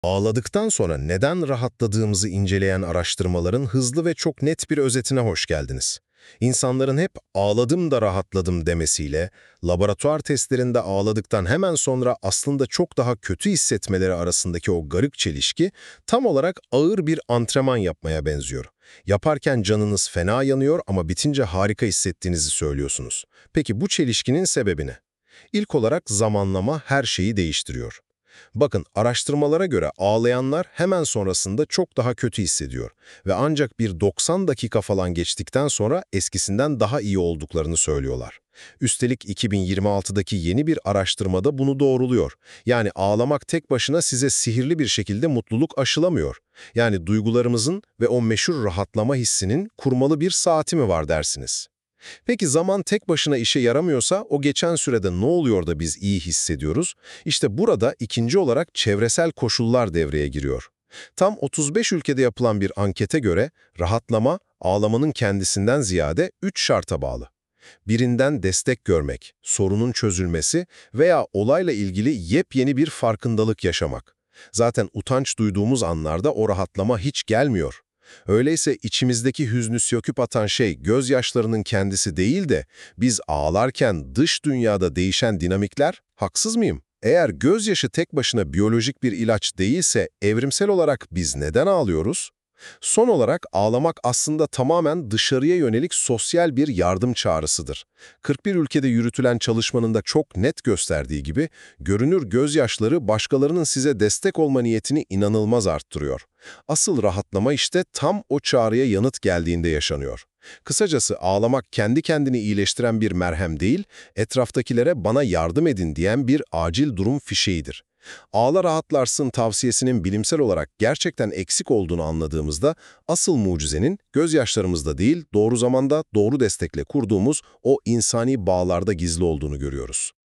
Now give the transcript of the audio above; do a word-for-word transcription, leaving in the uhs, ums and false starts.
Ağladıktan sonra neden rahatladığımızı inceleyen araştırmaların hızlı ve çok net bir özetine hoş geldiniz. İnsanların hep "ağladım da rahatladım" demesiyle, laboratuvar testlerinde ağladıktan hemen sonra aslında çok daha kötü hissetmeleri arasındaki o garip çelişki, tam olarak ağır bir antrenman yapmaya benziyor. Yaparken canınız fena yanıyor ama bitince harika hissettiğinizi söylüyorsunuz. Peki bu çelişkinin sebebi ne? İlk olarak zamanlama her şeyi değiştiriyor. Bakın, araştırmalara göre ağlayanlar hemen sonrasında çok daha kötü hissediyor ve ancak bir doksan dakika falan geçtikten sonra eskisinden daha iyi olduklarını söylüyorlar. Üstelik iki bin yirmi altıdaki yeni bir araştırmada bunu doğruluyor. Yani ağlamak tek başına size sihirli bir şekilde mutluluk aşılamıyor. Yani duygularımızın ve o meşhur rahatlama hissinin kurmalı bir saati mi var dersiniz? Peki zaman tek başına işe yaramıyorsa o geçen sürede ne oluyor da biz iyi hissediyoruz? İşte burada ikinci olarak çevresel koşullar devreye giriyor. Tam otuz beş ülkede yapılan bir ankete göre rahatlama, ağlamanın kendisinden ziyade üç şarta bağlı. Birinden destek görmek, sorunun çözülmesi veya olayla ilgili yepyeni bir farkındalık yaşamak. Zaten utanç duyduğumuz anlarda o rahatlama hiç gelmiyor. Öyleyse içimizdeki hüznü söküp atan şey gözyaşlarının kendisi değil de biz ağlarken dış dünyada değişen dinamikler, haksız mıyım? Eğer gözyaşı tek başına biyolojik bir ilaç değilse evrimsel olarak biz neden ağlıyoruz? Son olarak ağlamak aslında tamamen dışarıya yönelik sosyal bir yardım çağrısıdır. kırk bir ülkede yürütülen çalışmanın da çok net gösterdiği gibi, görünür gözyaşları başkalarının size destek olma niyetini inanılmaz arttırıyor. Asıl rahatlama işte tam o çağrıya yanıt geldiğinde yaşanıyor. Kısacası ağlamak kendi kendini iyileştiren bir merhem değil, etraftakilere bana yardım edin diyen bir acil durum fişeğidir. Ağla rahatlarsın tavsiyesinin bilimsel olarak gerçekten eksik olduğunu anladığımızda, asıl mucizenin gözyaşlarımızda değil, doğru zamanda doğru destekle kurduğumuz o insani bağlarda gizli olduğunu görüyoruz.